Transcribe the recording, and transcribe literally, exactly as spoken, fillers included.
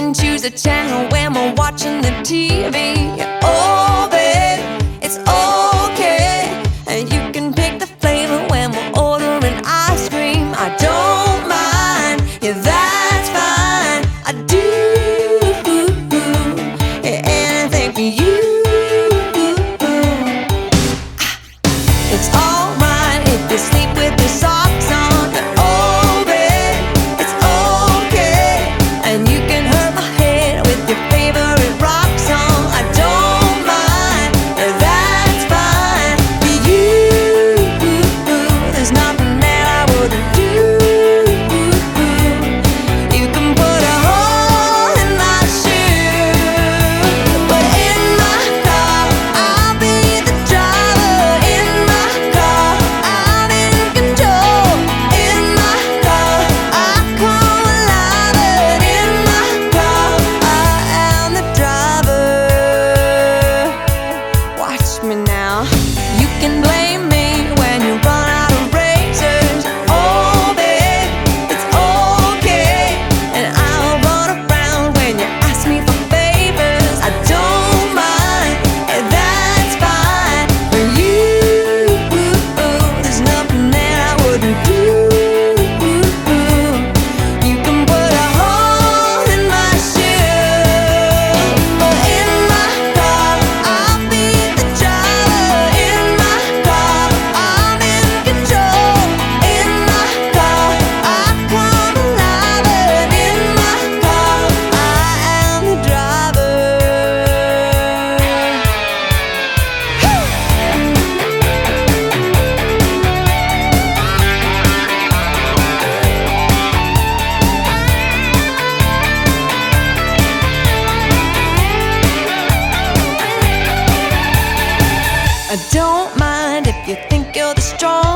can choose a channel when we're watching the T V. Oh, babe, it's okay. And you can pick the flavor when we're ordering ice cream. I don't mind, yeah, that's fine. I do anything for you. It's alright if you sleep with your socks on. Oh, babe, it's okay. And you can hurt my head with your favorite rock song. I don't mind, yeah, that's fine. For you, there's nothing that I wouldn't do. You can put a hole in my shoe, but in my car, I'll be the driver. In my car, I'm in control. In my car, I come alive. And in my car, I am the driver. Watch me now. You can blame me when you run out of razors. Oh, babe, it's okay. And I'll run around when you ask me for favors. I don't mind, and that's fine. For you, there's nothing that I wouldn't do. You can put a hole in my shoe, but in my car, I'll be the driver. In my car, I'm in control. In my car, I come alive. And in my car, I am the driver. I don't mind if you think you're the strong